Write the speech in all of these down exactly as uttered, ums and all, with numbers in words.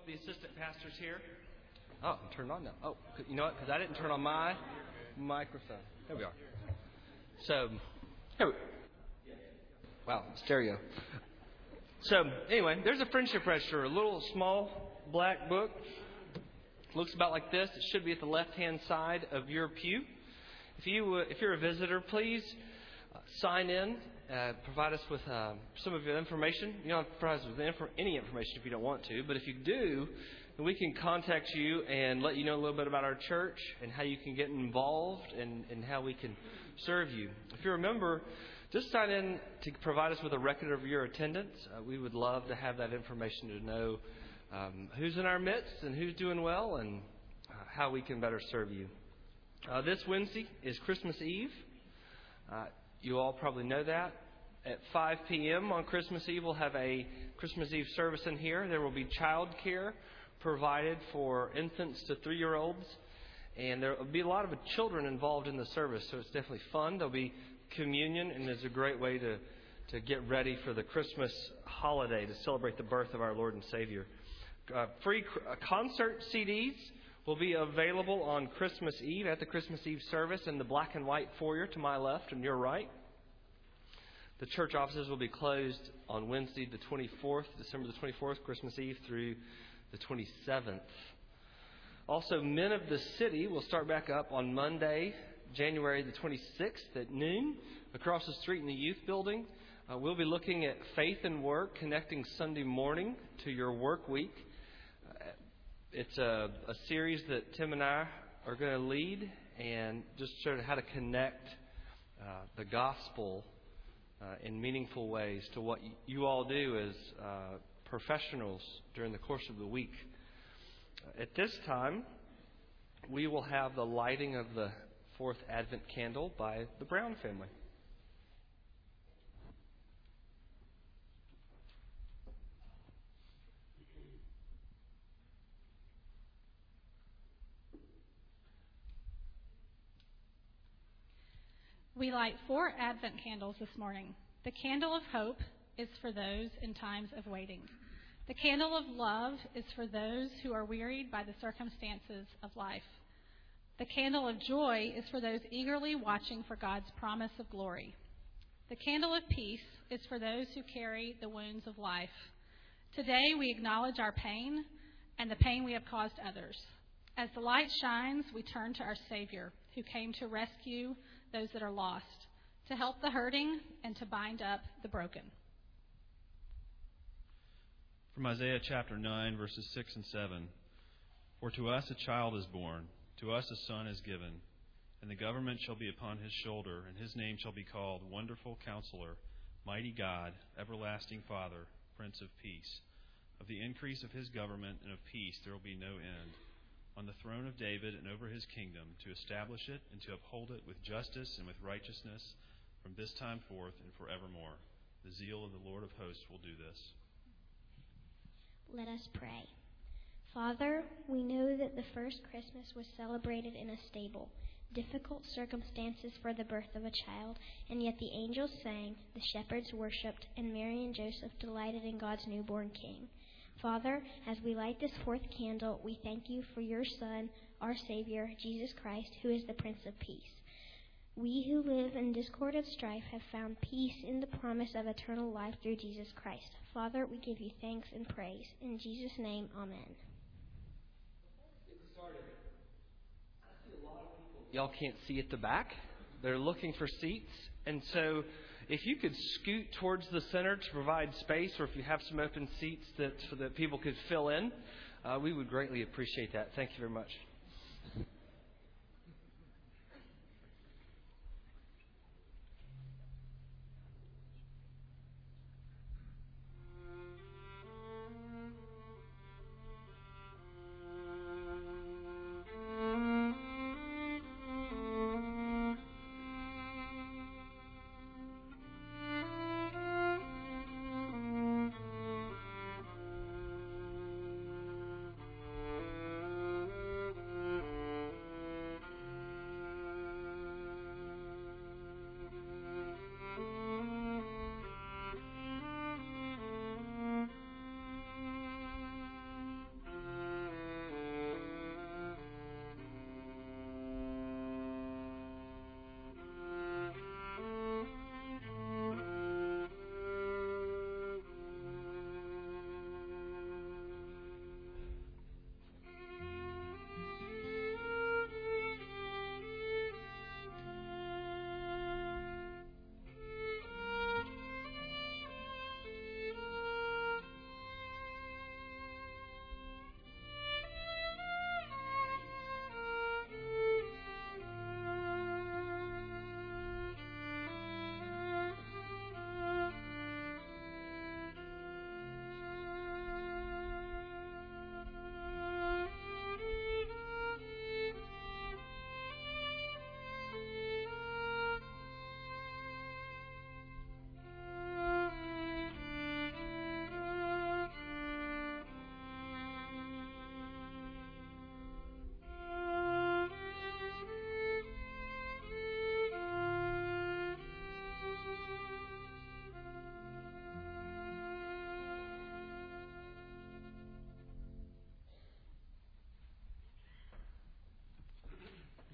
the assistant pastors here. Oh, I'm turned on now. Oh, you know what? Because I didn't turn on my microphone. There we are. So, here we Wow, stereo. So, anyway, there's a friendship register, a little small black book. Looks about like this. It should be at the left-hand side of your pew. If you, uh, if you're a visitor, please uh, sign in. Uh, provide us with uh, some of your information. You don't have to provide us with inf- any information if you don't want to. But if you do, then we can contact you and let you know a little bit about our church and how you can get involved and, and how we can serve you. If you're a member, just sign in to provide us with a record of your attendance. Uh, we would love to have that information to know um, who's in our midst and who's doing well and uh, how we can better serve you. Uh, this Wednesday is Christmas Eve. Uh, you all probably know that. At five p.m. on Christmas Eve, we'll have a Christmas Eve service in here. There will be child care provided for infants to three-year-olds. And there will be a lot of children involved in the service, so it's definitely fun. There'll be communion, and it's a great way to, to get ready for the Christmas holiday, to celebrate the birth of our Lord and Savior. Uh, free uh, concert C Ds will be available on Christmas Eve at the Christmas Eve service in the black and white foyer to my left and your right. The church offices will be closed on Wednesday the twenty-fourth, December the twenty-fourth, Christmas Eve through the twenty-seventh. Also, Men of the City will start back up on Monday, January the twenty-sixth at noon across the street in the youth building. Uh, we'll be looking at faith and work, connecting Sunday morning to your work week. Uh, it's a, a series that Tim and I are going to lead and just show how to connect uh, the gospel uh, in meaningful ways to what y- you all do as uh, professionals during the course of the week. Uh, at this time, we will have the lighting of the fourth Advent candle by the Brown family. We light four Advent candles this morning. The candle of hope is for those in times of waiting. The candle of love is for those who are wearied by the circumstances of life. The candle of joy is for those eagerly watching for God's promise of glory. The candle of peace is for those who carry the wounds of life. Today we acknowledge our pain and the pain we have caused others. As the light shines, we turn to our Savior, who came to rescue those that are lost, to help the hurting, and to bind up the broken. From Isaiah chapter nine, verses six and seven. For to us a child is born, to us a son is given, and the government shall be upon his shoulder, and his name shall be called Wonderful Counselor, Mighty God, Everlasting Father, Prince of Peace. Of the increase of his government and of peace there will be no end, on the throne of David and over his kingdom, to establish it and to uphold it with justice and with righteousness from this time forth and forevermore. The zeal of the Lord of hosts will do this. Let us pray. Father, we know that the first Christmas was celebrated in a stable, difficult circumstances for the birth of a child, and yet the angels sang, the shepherds worshipped, and Mary and Joseph delighted in God's newborn King. Father, as we light this fourth candle, we thank you for your Son, our Savior, Jesus Christ, who is the Prince of Peace. We who live in discord and strife have found peace in the promise of eternal life through Jesus Christ. Father, we give you thanks and praise. In Jesus' name, amen. Y'all can't see at the back. They're looking for seats. And so if you could scoot towards the center to provide space, or if you have some open seats that so that people could fill in, uh, we would greatly appreciate that. Thank you very much.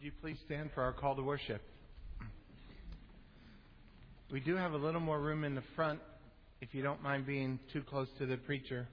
Would you please stand for our call to worship? We do have a little more room in the front, if you don't mind being too close to the preacher.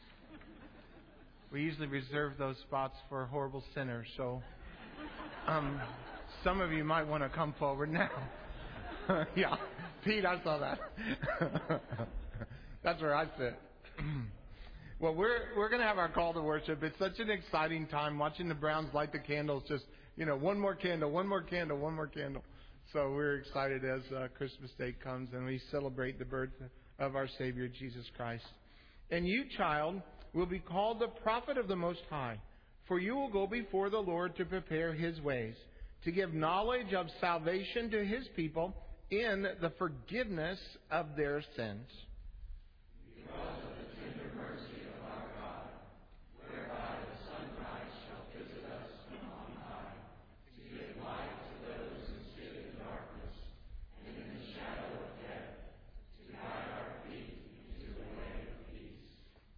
We usually reserve those spots for horrible sinners, so um, some of you might want to come forward now. Yeah, Pete, I saw that. That's where I sit. Well, we're we're going to have our call to worship. It's such an exciting time watching the Browns light the candles. Just, you know, one more candle, one more candle, one more candle. So we're excited as uh, Christmas Day comes and we celebrate the birth of our Savior, Jesus Christ. And you, child, will be called the prophet of the Most High, for you will go before the Lord to prepare His ways, to give knowledge of salvation to His people in the forgiveness of their sins. Because of the tender mercy of our God, whereby the Son Christ shall visit us from on high, to give light to those who sit in darkness and in the shadow of death, to guide our feet into the way of peace.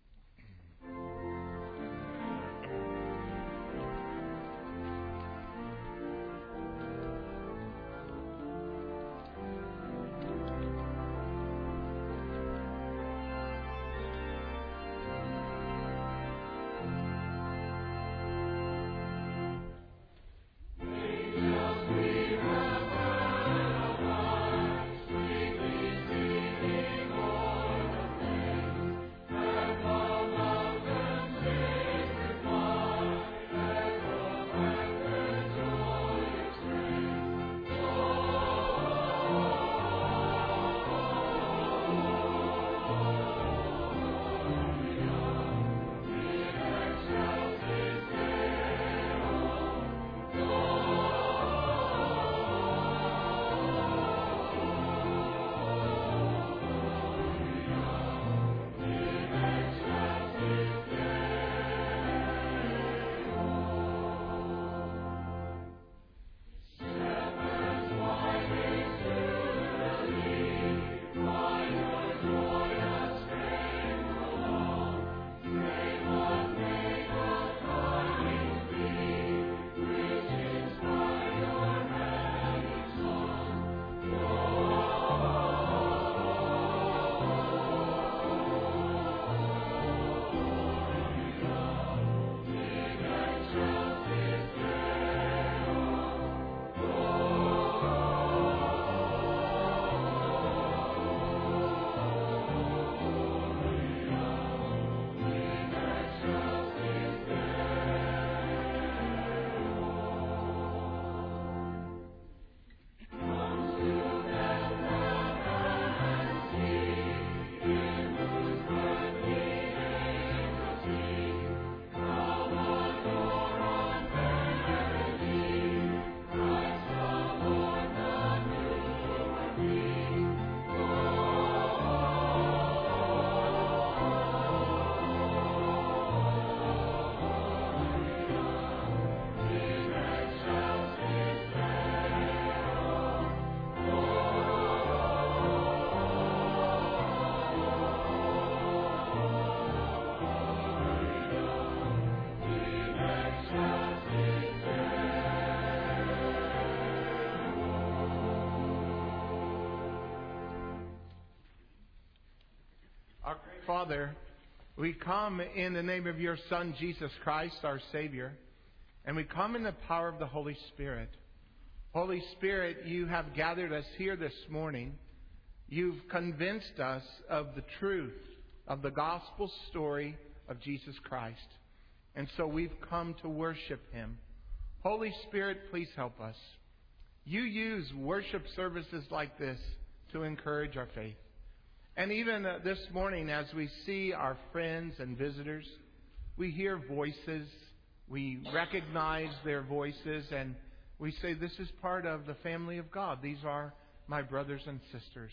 Father, we come in the name of your Son, Jesus Christ, our Savior, and we come in the power of the Holy Spirit. Holy Spirit, you have gathered us here this morning. You've convinced us of the truth of the gospel story of Jesus Christ. And so we've come to worship Him. Holy Spirit, please help us. You use worship services like this to encourage our faith. And even uh, this morning, as we see our friends and visitors, we hear voices, we recognize their voices, and we say, this is part of the family of God. These are my brothers and sisters.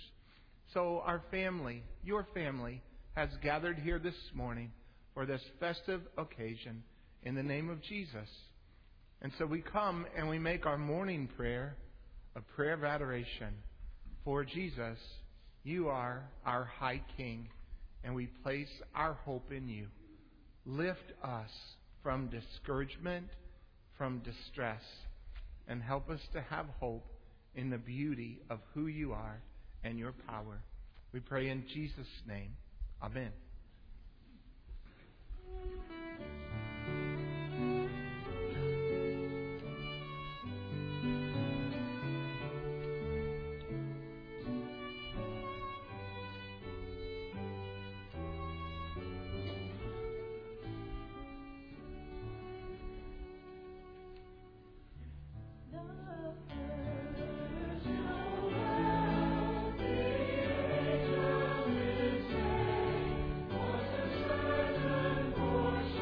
So our family, your family, has gathered here this morning for this festive occasion in the name of Jesus. And so we come and we make our morning prayer a prayer of adoration for Jesus. You are our high King, and we place our hope in you. Lift us from discouragement, from distress. and help us to have hope in the beauty of who you are and your power. We pray in Jesus' name. Amen. Worship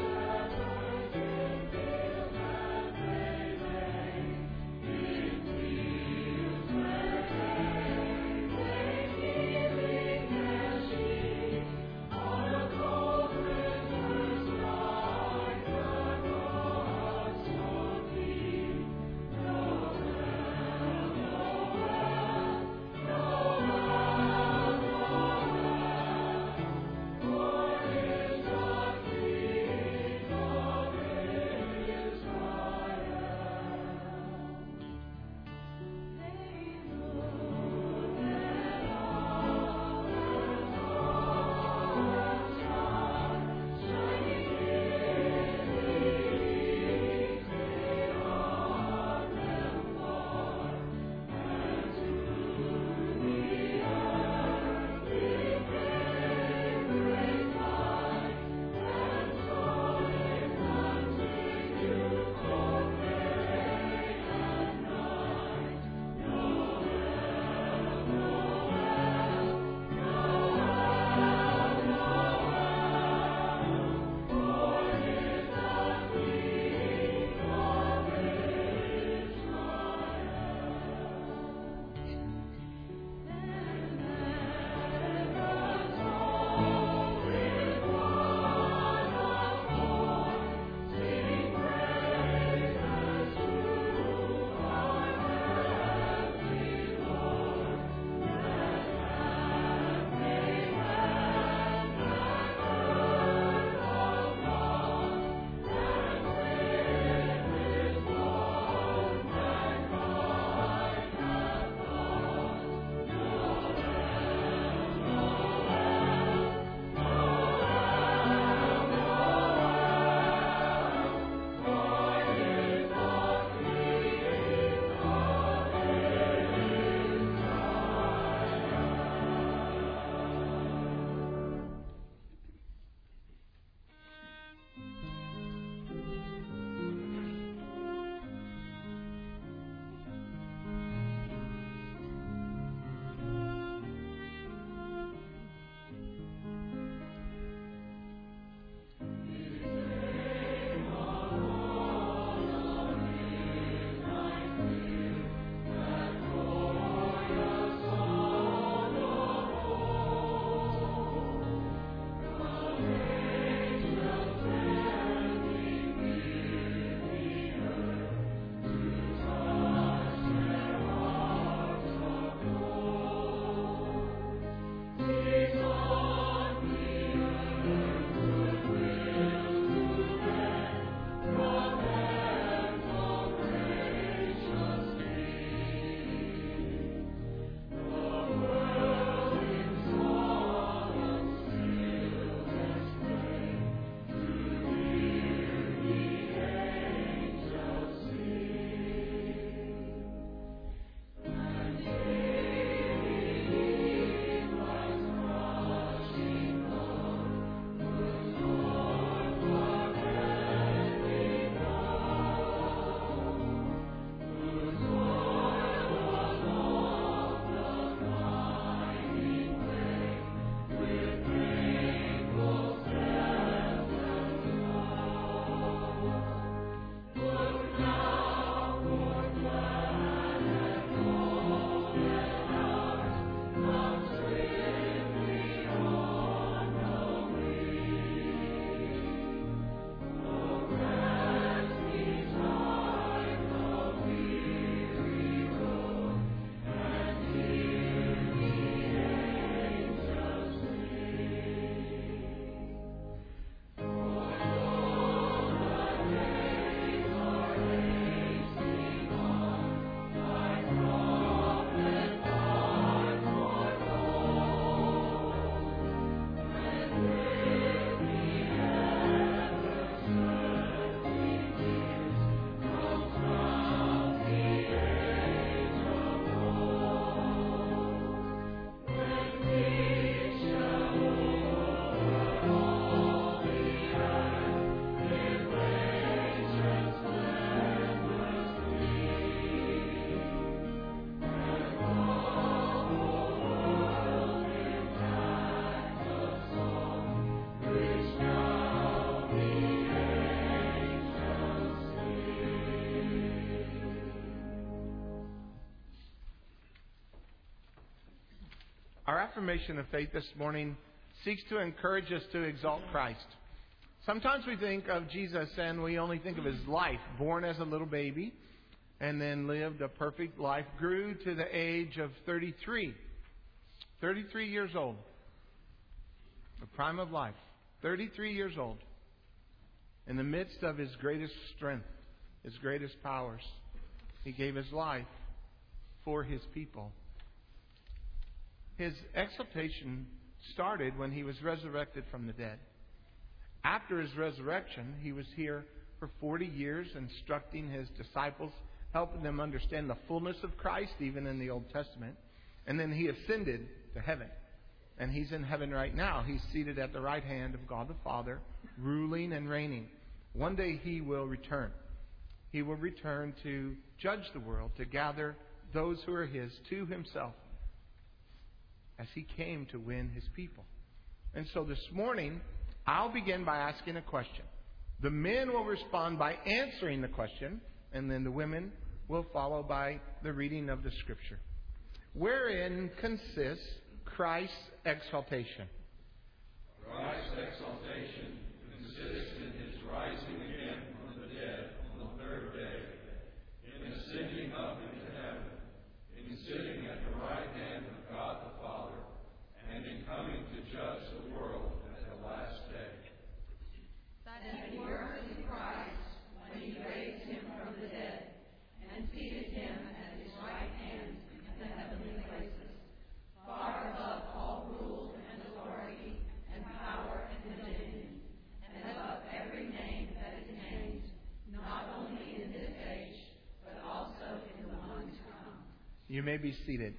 Our affirmation of faith this morning seeks to encourage us to exalt Christ. Sometimes we think of Jesus and we only think of his life, born as a little baby, and then lived a perfect life, grew to the age of thirty-three. thirty-three years old. The prime of life. thirty-three years old. In the midst of his greatest strength, his greatest powers, he gave his life for his people. His exaltation started when he was resurrected from the dead. After his resurrection, he was here for forty years instructing his disciples, helping them understand the fullness of Christ, even in the Old Testament. And then he ascended to heaven. And he's in heaven right now. He's seated at the right hand of God the Father, ruling and reigning. One day he will return. He will return to judge the world, to gather those who are his to himself, as he came to win his people. And so this morning, I'll begin by asking a question. The men will respond by answering the question, and then the women will follow by the reading of the Scripture. Wherein consists Christ's exaltation? Christ's exaltation consists in his rising again from the dead on the third day, in ascending up into heaven, in sitting at the right hand of God the Father, and in coming to judge the world at the last day. That he worked in Christ when he raised him from the dead and seated him at his right hand in the heavenly places, far above all rule and authority and power and dominion, and above every name that is named, not only in this age, but also in the one to come. You may be seated.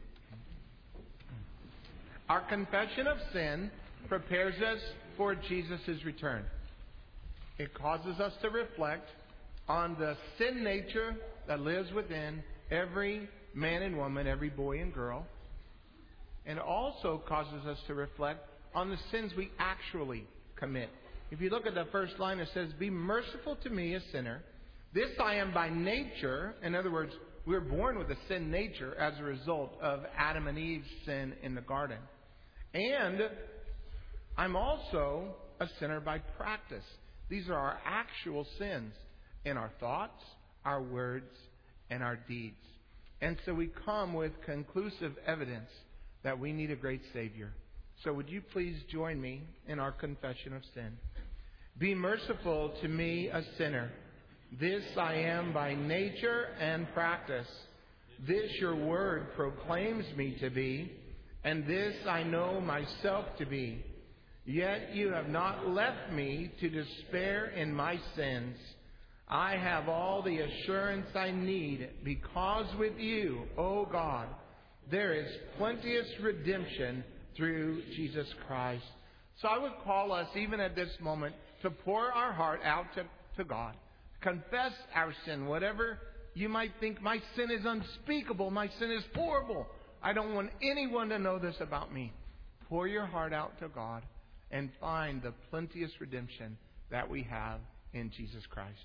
Our confession of sin prepares us for Jesus' return. It causes us to reflect on the sin nature that lives within every man and woman, every boy and girl. And also causes us to reflect on the sins we actually commit. If you look at the first line, it says, "Be merciful to me, a sinner. This I am by nature." In other words, we're born with a sin nature as a result of Adam and Eve's sin in the garden. And I'm also a sinner by practice. These are our actual sins in our thoughts, our words, and our deeds. And so we come with conclusive evidence that we need a great Savior. So would you please join me in our confession of sin? Be merciful to me, a sinner. This I am by nature and practice. This your word proclaims me to be, and this I know myself to be. Yet you have not left me to despair in my sins. I have all the assurance I need, because with you, O God, there is plenteous redemption through Jesus Christ. So I would call us, even at this moment, to pour our heart out to, to God. Confess our sin. Whatever you might think, my sin is unspeakable, my sin is horrible, I don't want anyone to know this about me. Pour your heart out to God and find the plenteous redemption that we have in Jesus Christ.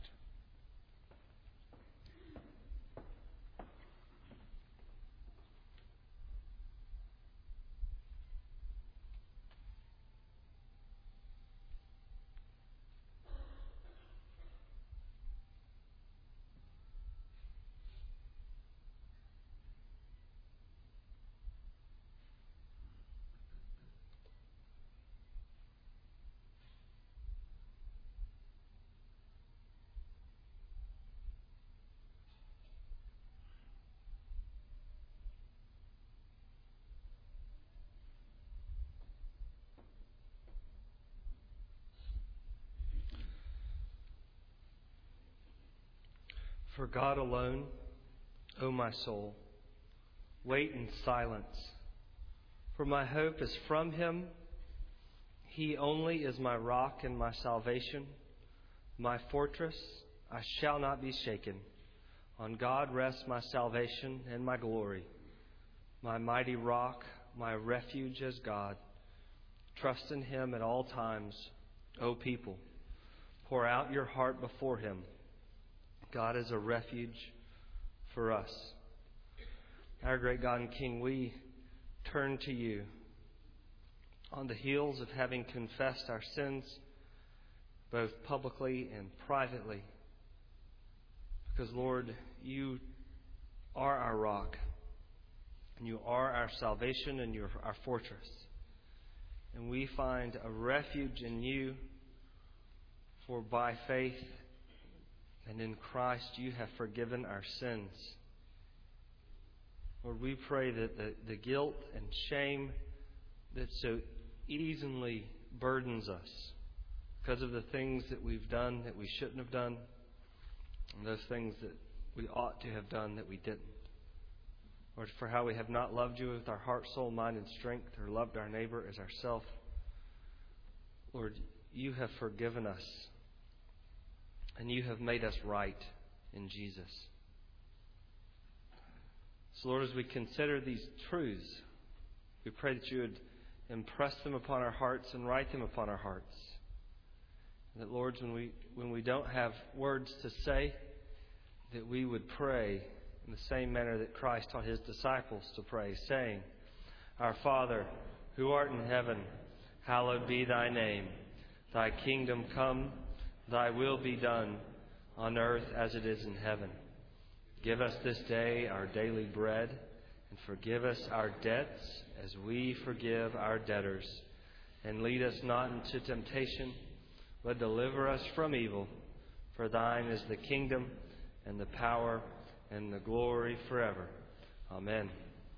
For God alone, O my soul, wait in silence. For my hope is from Him. He only is my rock and my salvation, my fortress. I shall not be shaken. On God rests my salvation and my glory. My mighty rock, my refuge is God. Trust in Him at all times, O people. Pour out your heart before Him. God is a refuge for us. Our great God and King, we turn to you on the heels of having confessed our sins, both publicly and privately. Because, Lord, you are our rock, and you are our salvation, and you're our fortress. And we find a refuge in you, for by faith and in Christ you have forgiven our sins. Lord, we pray that the, the guilt and shame that so easily burdens us because of the things that we've done that we shouldn't have done, and those things that we ought to have done that we didn't. Lord, for how we have not loved you with our heart, soul, mind, and strength, or loved our neighbor as ourself. Lord, you have forgiven us, and you have made us right in Jesus. So, Lord, as we consider these truths, we pray that you would impress them upon our hearts and write them upon our hearts. And that, Lord, when we when we don't have words to say, that we would pray in the same manner that Christ taught his disciples to pray, saying, Our Father, who art in heaven, hallowed be thy name. Thy kingdom come, thy will be done, on earth as it is in heaven. Give us this day our daily bread, and forgive us our debts as we forgive our debtors. And lead us not into temptation, but deliver us from evil. For thine is the kingdom, and the power, and the glory forever. Amen.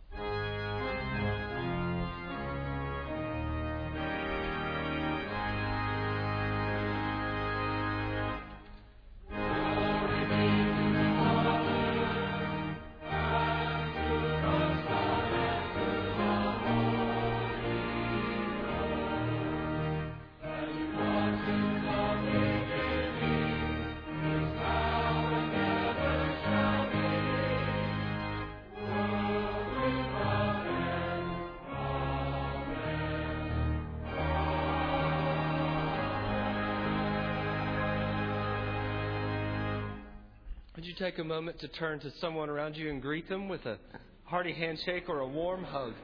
Would you take a moment to turn to someone around you and greet them with a hearty handshake or a warm hug?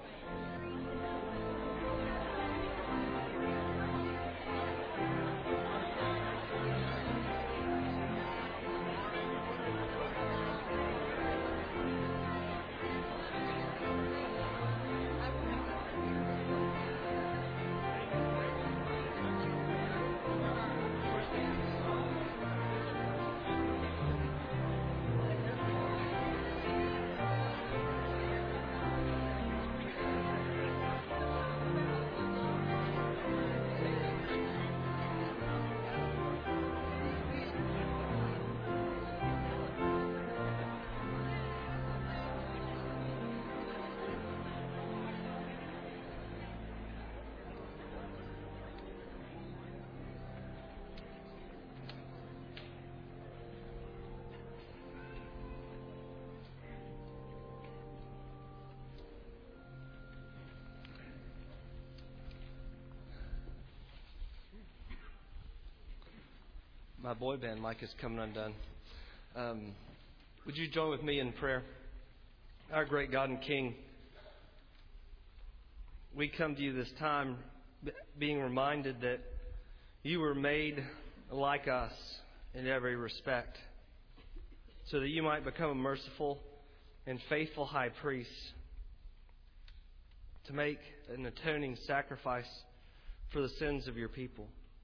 My boy band mic is coming undone. Um, would you join with me in prayer? Our great God and King, we come to you this time being reminded that you were made like us in every respect, so that you might become a merciful and faithful high priest to make an atoning sacrifice for the sins of your people.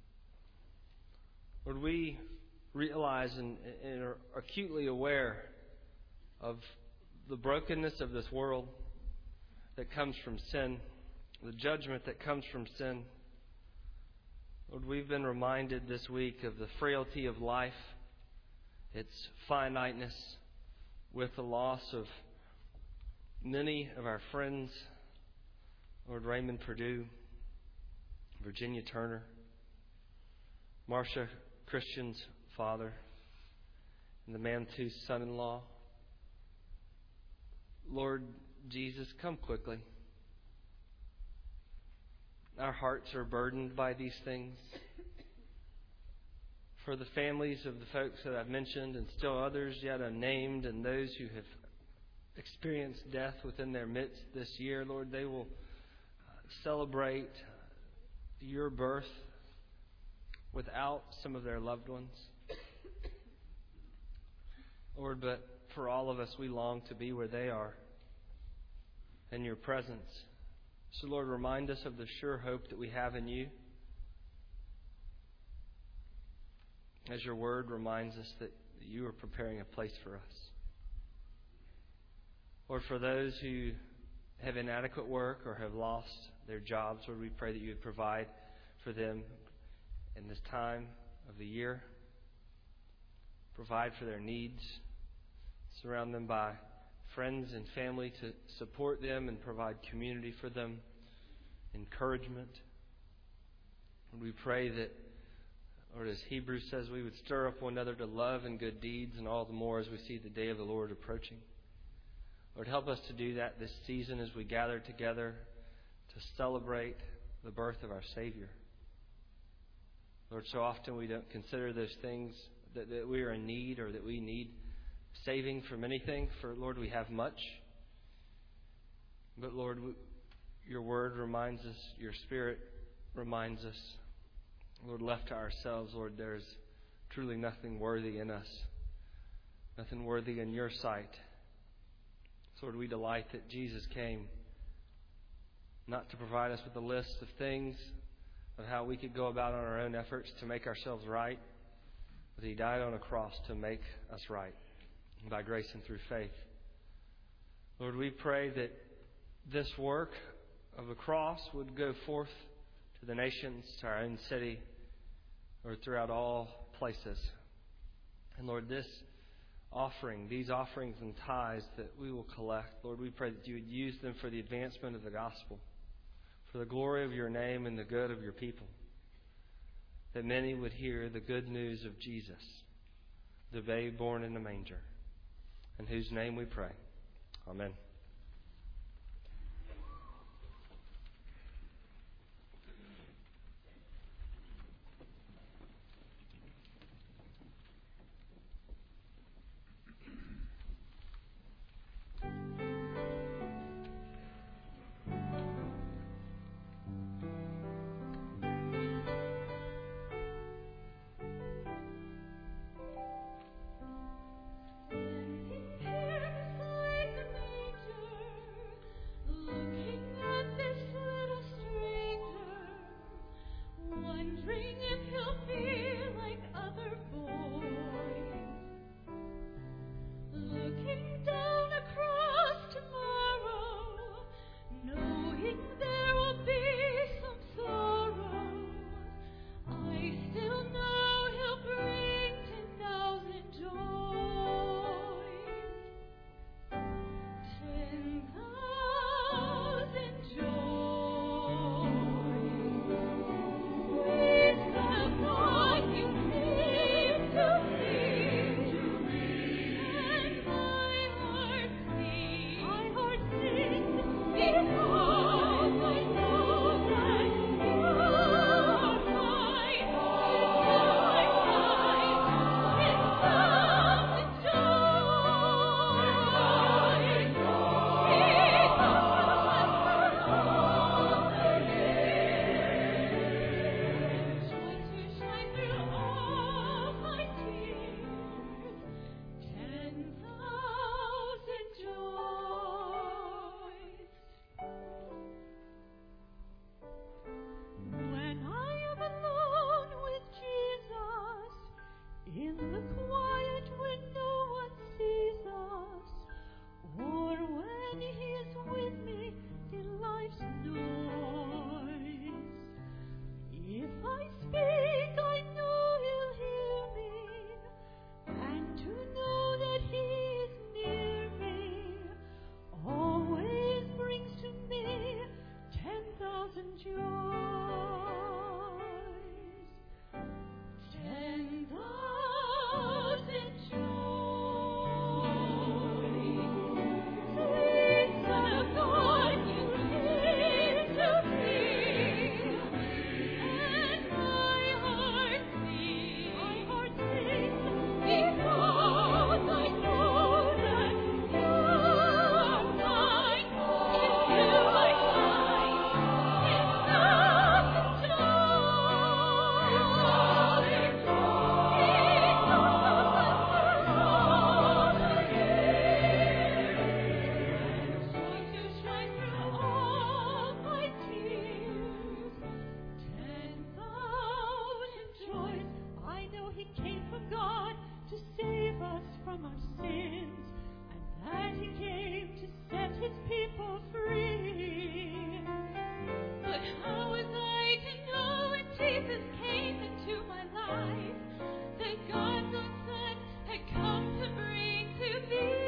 Lord, we realize and, and are acutely aware of the brokenness of this world that comes from sin, the judgment that comes from sin. Lord, we've been reminded this week of the frailty of life, its finiteness, with the loss of many of our friends, Lord, Raymond Purdue, Virginia Turner, Marcia Christian's father, and the Manthus son-in-law. Lord Jesus, come quickly. Our hearts are burdened by these things. For the families of the folks that I've mentioned, and still others yet unnamed, and those who have experienced death within their midst this year, Lord, they will celebrate your birth without some of their loved ones. Lord, but for all of us, we long to be where they are in your presence. So, Lord, remind us of the sure hope that we have in you. As your word reminds us that you are preparing a place for us. Lord, for those who have inadequate work or have lost their jobs, Lord, we pray that you would provide for them in this time of the year. Provide for their needs. Surround them by friends and family to support them and provide community for them, encouragement. And we pray that, Lord, as Hebrews says, we would stir up one another to love and good deeds, and all the more as we see the day of the Lord approaching. Lord, help us to do that this season as we gather together to celebrate the birth of our Savior. Lord, so often we don't consider those things that, that we are in need or that we need saving from anything. For, Lord, we have much. But, Lord, we, your word reminds us, your Spirit reminds us, Lord, left to ourselves, Lord, there's truly nothing worthy in us, nothing worthy in your sight. So, Lord, we delight that Jesus came not to provide us with a list of things of how we could go about on our own efforts to make ourselves right, but He died on a cross to make us right by grace and through faith. Lord, we pray that this work of the cross would go forth to the nations, to our own city, or throughout all places. And Lord, this offering, these offerings and tithes that we will collect, Lord, we pray that you would use them for the advancement of the gospel, for the glory of your name and the good of your people, that many would hear the good news of Jesus, the babe born in the manger, in whose name we pray. Amen. Here beside the manger. He came from God to save us from our sins, and that He came to set His people free. But how was I to know when Jesus came into my life that God's own Son had come to bring to me?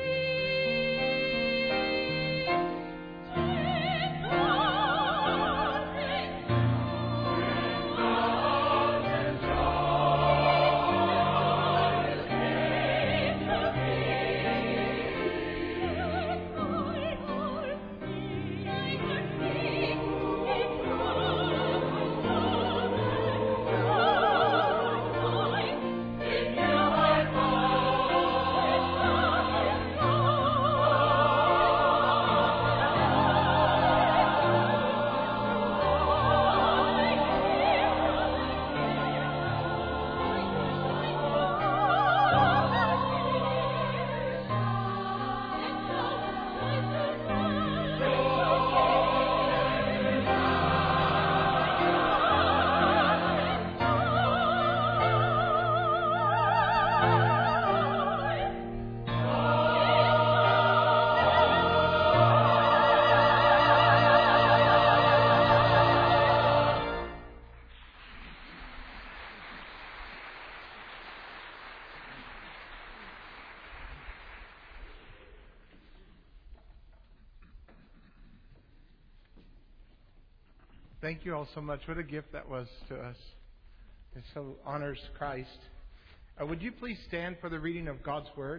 Thank you all so much. What a gift that was to us. It so honors Christ. Uh, would you please stand for the reading of God's Word?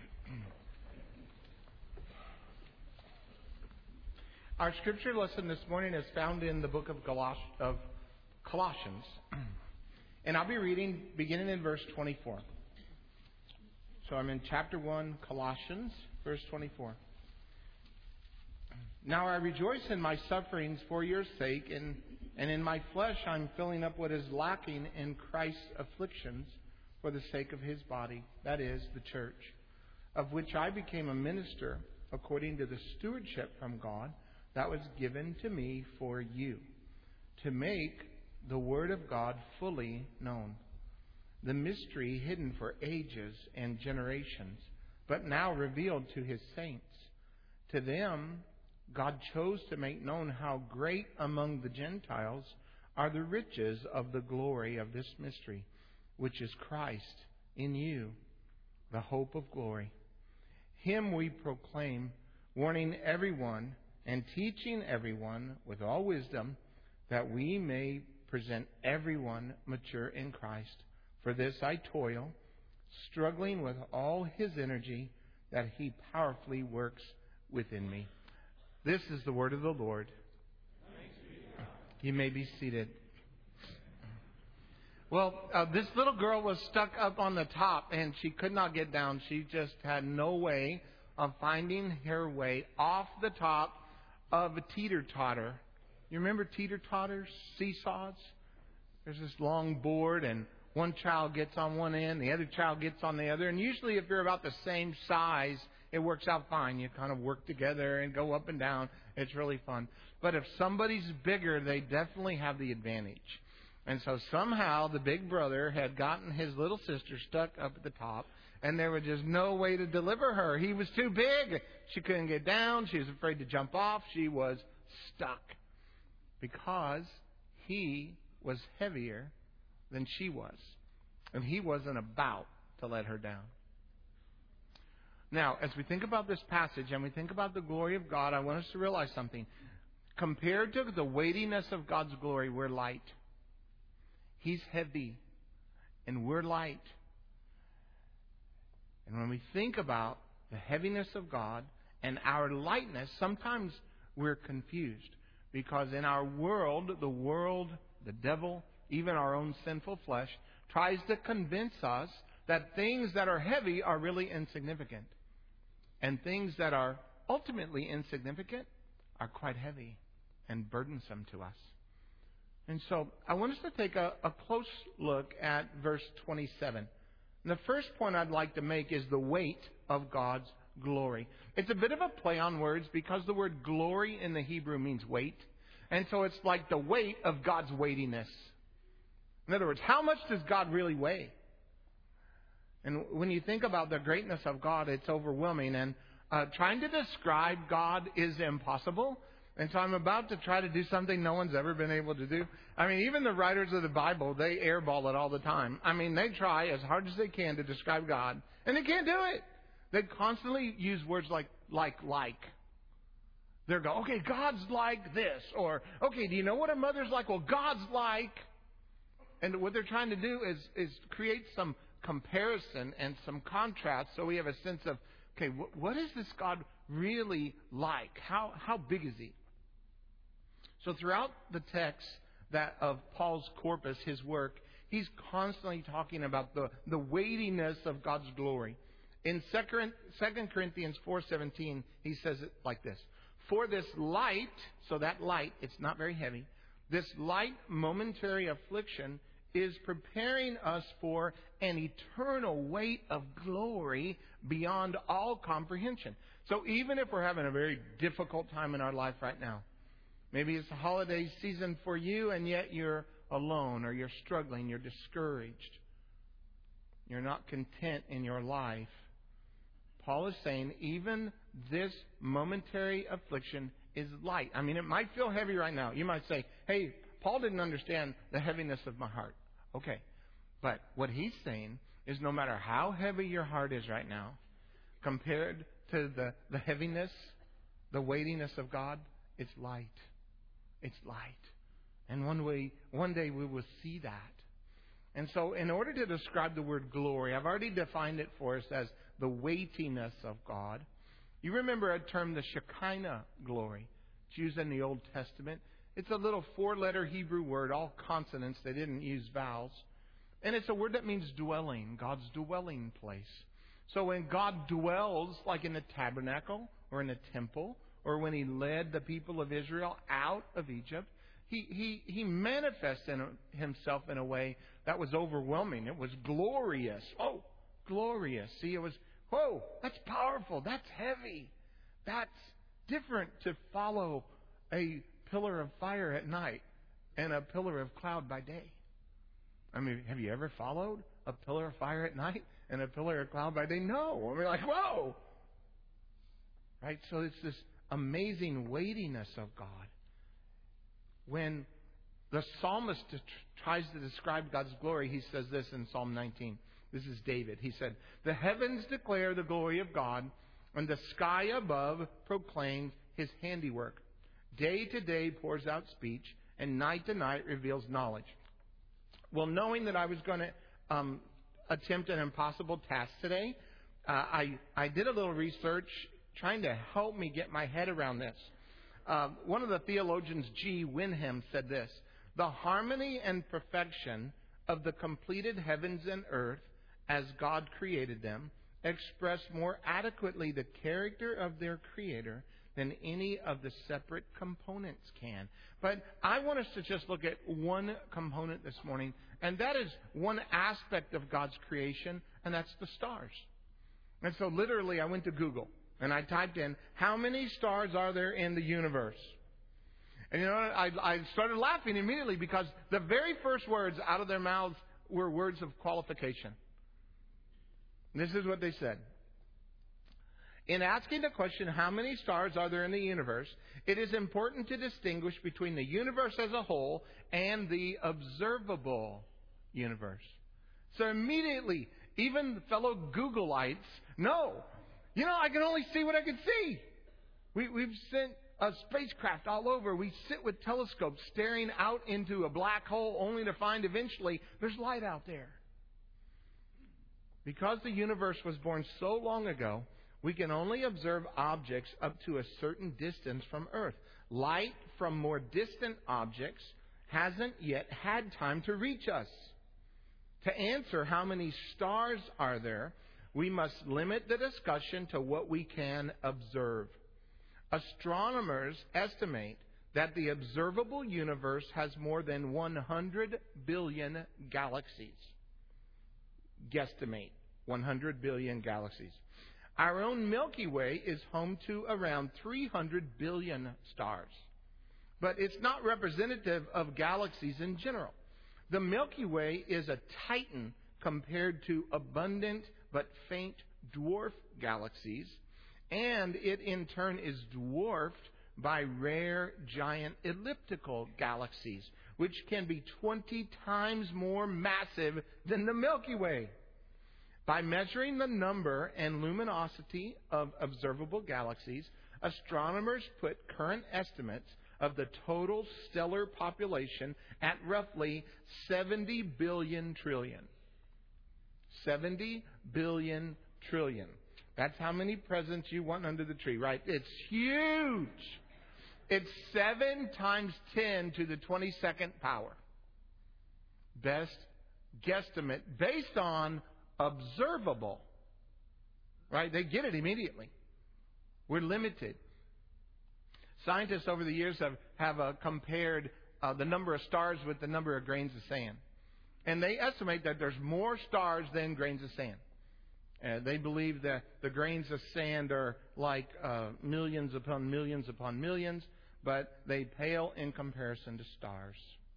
Our scripture lesson this morning is found in the book of, Galosh- of Colossians. And I'll be reading beginning in verse twenty-four. So I'm in chapter one, Colossians, verse twenty-four. Now I rejoice in my sufferings for your sake, and, and in my flesh I'm filling up what is lacking in Christ's afflictions for the sake of His body, that is, the church, of which I became a minister according to the stewardship from God that was given to me for you, to make the Word of God fully known, the mystery hidden for ages and generations, but now revealed to His saints. To them God chose to make known how great among the Gentiles are the riches of the glory of this mystery, which is Christ in you, the hope of glory. Him we proclaim, warning everyone and teaching everyone with all wisdom, that we may present everyone mature in Christ. For this I toil, struggling with all His energy that He powerfully works within me. This is the word of the Lord. You may be seated. Well, uh, this little girl was stuck up on the top, and she could not get down. She just had no way of finding her way off the top of a teeter-totter. You remember teeter-totters, seesaws? There's this long board, and one child gets on one end, the other child gets on the other. And usually if you're about the same size, it works out fine. You kind of work together and go up and down. It's really fun. But if somebody's bigger, they definitely have the advantage. And so somehow the big brother had gotten his little sister stuck up at the top, and there was just no way to deliver her. He was too big. She couldn't get down. She was afraid to jump off. She was stuck because he was heavier than she was. And he wasn't about to let her down. Now, as we think about this passage and we think about the glory of God, I want us to realize something. Compared to the weightiness of God's glory, we're light. He's heavy, and we're light. And when we think about the heaviness of God and our lightness, sometimes we're confused. Because in our world, the world, the devil, even our own sinful flesh, tries to convince us that things that are heavy are really insignificant. And things that are ultimately insignificant are quite heavy and burdensome to us. And so I want us to take a, a close look at verse twenty-seven. And the first point I'd like to make is the weight of God's glory. It's a bit of a play on words because the word glory in the Hebrew means weight. And so it's like the weight of God's weightiness. In other words, how much does God really weigh? And when you think about the greatness of God, it's overwhelming. And uh, trying to describe God is impossible. And so I'm about to try to do something no one's ever been able to do. I mean, even the writers of the Bible, they airball it all the time. I mean, they try as hard as they can to describe God, and they can't do it. They constantly use words like, like, like. They'll go, okay, God's like this. Or, okay, do you know what a mother's like? Well, God's like. And what they're trying to do is, is create some comparison and some contrast so we have a sense of, okay, wh- what is this God really like? How, how big is He? So throughout the text that of Paul's corpus, his work, he's constantly talking about the, the weightiness of God's glory. In Second Corinthians four seventeen, he says it like this. For this light, so that light, it's not very heavy, this light momentary affliction is preparing us for an eternal weight of glory beyond all comprehension. So even if we're having a very difficult time in our life right now, maybe it's a holiday season for you and yet you're alone or you're struggling, you're discouraged, you're not content in your life, Paul is saying even this momentary affliction is light. I mean, it might feel heavy right now. You might say, hey, Paul didn't understand the heaviness of my heart. Okay. But what he's saying is no matter how heavy your heart is right now, compared to the, the heaviness, the weightiness of God, it's light. It's light. And one way, one day we will see that. And so in order to describe the word glory, I've already defined it for us as the weightiness of God. You remember a term, the Shekinah glory. It's used in the Old Testament. It's a little four-letter Hebrew word, all consonants. They didn't use vowels. And it's a word that means dwelling, God's dwelling place. So when God dwells, like in a tabernacle or in a temple, or when He led the people of Israel out of Egypt, He, he, he manifests in Himself in a way that was overwhelming. It was glorious. Oh, glorious. See, it was, whoa, that's powerful. That's heavy. That's different to follow a pillar of fire at night and a pillar of cloud by day. I mean, have you ever followed a pillar of fire at night and a pillar of cloud by day? No. I mean, like, whoa. Right? So it's this amazing weightiness of God. When the psalmist t- tries to describe God's glory, he says this in Psalm nineteen. This is David. He said, the heavens declare the glory of God, and the sky above proclaims His handiwork. Day to day pours out speech, and night to night reveals knowledge. Well, knowing that I was going to um, attempt an impossible task today, uh, I, I did a little research trying to help me get my head around this. Uh, one of the theologians, G. Wyndham, said this: the harmony and perfection of the completed heavens and earth as God created them express more adequately the character of their Creator than any of the separate components can. But I want us to just look at one component this morning, and that is one aspect of God's creation, and that's the stars. And so literally I went to Google, and I typed in, how many stars are there in the universe? And you know, I, I started laughing immediately because the very first words out of their mouths were words of qualification. This is what they said. In asking the question, how many stars are there in the universe, it is important to distinguish between the universe as a whole and the observable universe. So immediately, even fellow Googleites know, you know, I can only see what I can see. We, we've sent a spacecraft all over. We sit with telescopes staring out into a black hole only to find eventually there's light out there. Because the universe was born so long ago, we can only observe objects up to a certain distance from Earth. Light from more distant objects hasn't yet had time to reach us. To answer how many stars are there, we must limit the discussion to what we can observe. Astronomers estimate that the observable universe has more than one hundred billion galaxies. Guesstimate, one hundred billion galaxies. Our own Milky Way is home to around three hundred billion stars. But it's not representative of galaxies in general. The Milky Way is a titan compared to abundant but faint dwarf galaxies, and it in turn is dwarfed by rare giant elliptical galaxies, which can be twenty times more massive than the Milky Way. By measuring the number and luminosity of observable galaxies, astronomers put current estimates of the total stellar population at roughly seventy billion trillion. seventy billion trillion. That's how many presents you want under the tree, right? It's huge. It's seven times ten to the twenty-second power. Best guesstimate based on observable. Right? They get it immediately. We're limited. Scientists over the years have, have uh, compared uh, the number of stars with the number of grains of sand. And they estimate that there's more stars than grains of sand. Uh, they believe that the grains of sand are like uh, millions upon millions upon millions, but they pale in comparison to stars.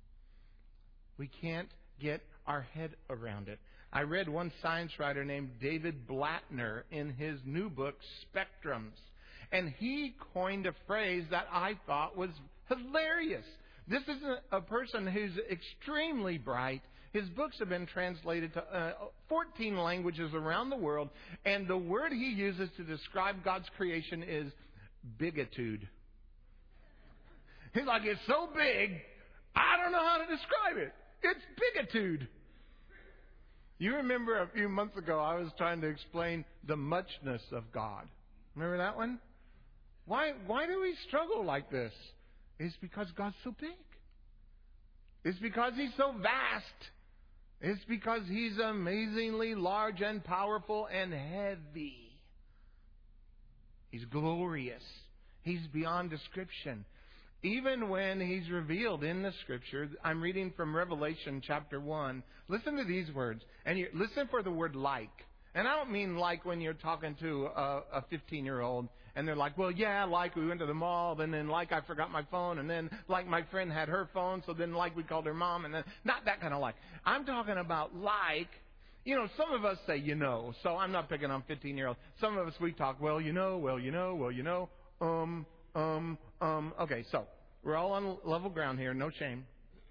We can't get our head around it. I read one science writer named David Blattner in his new book, Spectrums. And he coined a phrase that I thought was hilarious. This is a, a person who's extremely bright. His books have been translated to uh, fourteen languages around the world. And the word he uses to describe God's creation is bigitude. He's like, it's so big, I don't know how to describe it. It's bigitude. You remember a few months ago I was trying to explain the muchness of God. Remember that one? Why, why do we struggle like this? It's because God's so big. It's because He's so vast. It's because He's amazingly large and powerful and heavy. He's glorious. He's beyond description. Even when He's revealed in the Scripture, I'm reading from Revelation chapter one. Listen to these words. And you, listen for the word like. And I don't mean like when you're talking to a, a fifteen-year-old and they're like, well, yeah, like we went to the mall, and then like I forgot my phone, and then like my friend had her phone, so then like we called her mom, and then not that kind of like. I'm talking about like, you know, some of us say, you know, so I'm not picking on fifteen-year-olds. Some of us, we talk, well, you know, well, you know, well, you know, um, um, um. Okay, so we're all on level ground here, no shame.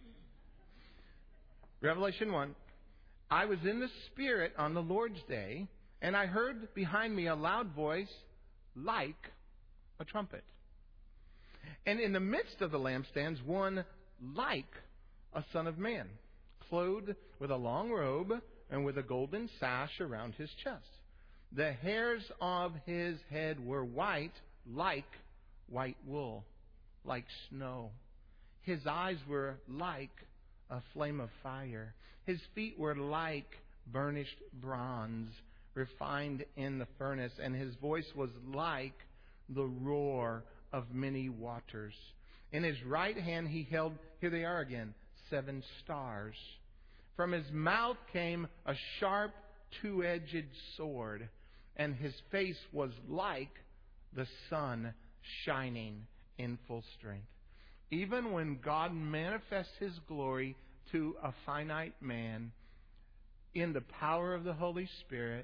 Revelation one. I was in the Spirit on the Lord's day, and I heard behind me a loud voice like a trumpet. And in the midst of the lampstands, one like a son of man, clothed with a long robe and with a golden sash around his chest. The hairs of his head were white, like white wool, like snow. His eyes were like a flame of fire. His feet were like burnished bronze, refined in the furnace, and his voice was like the roar of many waters. In his right hand he held, here they are again, seven stars. From his mouth came a sharp two-edged sword, and his face was like the sun shining in full strength. Even when God manifests His glory to a finite man in the power of the Holy Spirit,